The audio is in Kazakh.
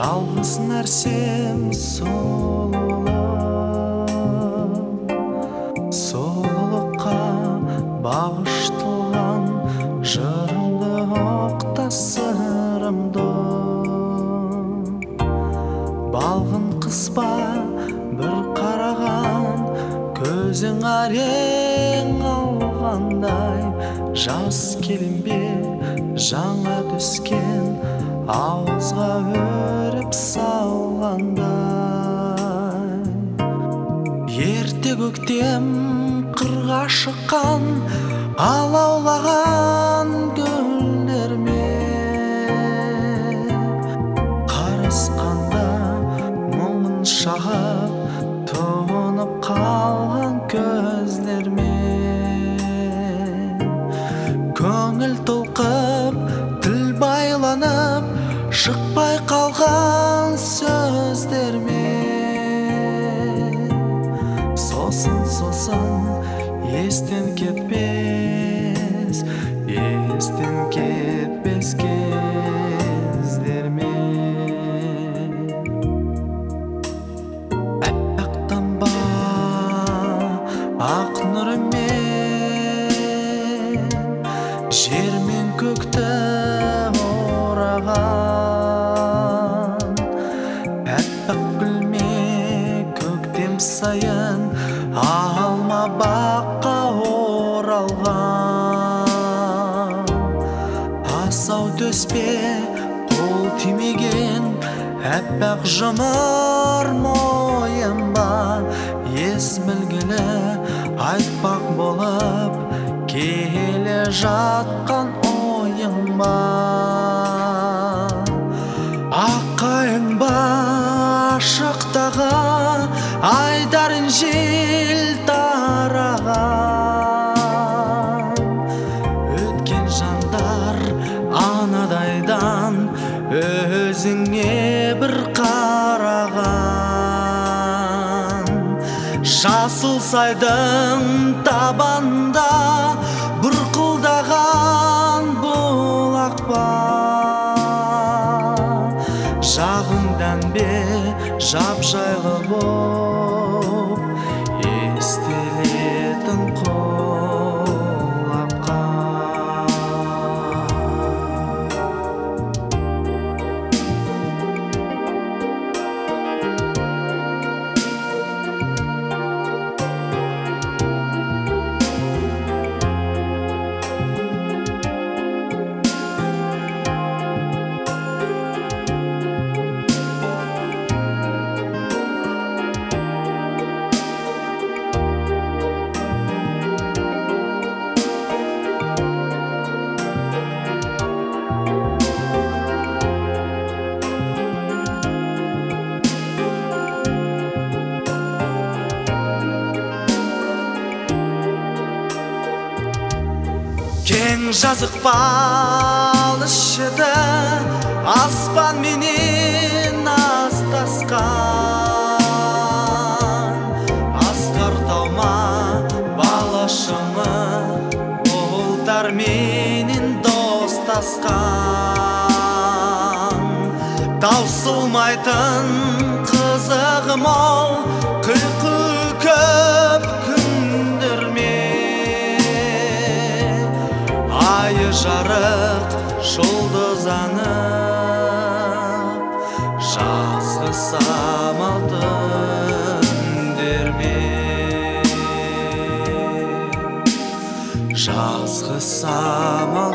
жалғыз нәрсем сұлулыққа бағышталған жырымды оқта сырымды балғын қыспа бір қараған көзің әрең алғандай жас келінбе жаңа түскен ауызға өріп салғандай ерте көктем қырға шыққан алаулаған гүлдерме қарысқанда мұңын шағып тоңып қалған көздерме көңіл толқып тіл байланып шықпай қалған сөздерме сосын естен кетпес кездерме аппақ таңба ақ нұрымен жер мен көкті ораған аппақ гүлме көктем сайын алма баққа оралған асау төспе қол тимеген аппақ жұмыр мойын ба ес білгілі айтпақ болып келе жатқан ойың ба аққайың ба ашықтағы айдарын жел тараған өткен жандар анадайдан өзіңе бір қараған жасыл сайдың табанда бұрқылдаған бұлақ па жағыңдан бе жап-жайлы боп естілетін құлаққа кең жазық балыс шеті аспан менен астасқан асқар талма балашымы бұлттар менен достасқан таусылмайтын қызығы мол күлкі көп айы жарық жұлдыз анып жазғы самал түндерме жазғы самал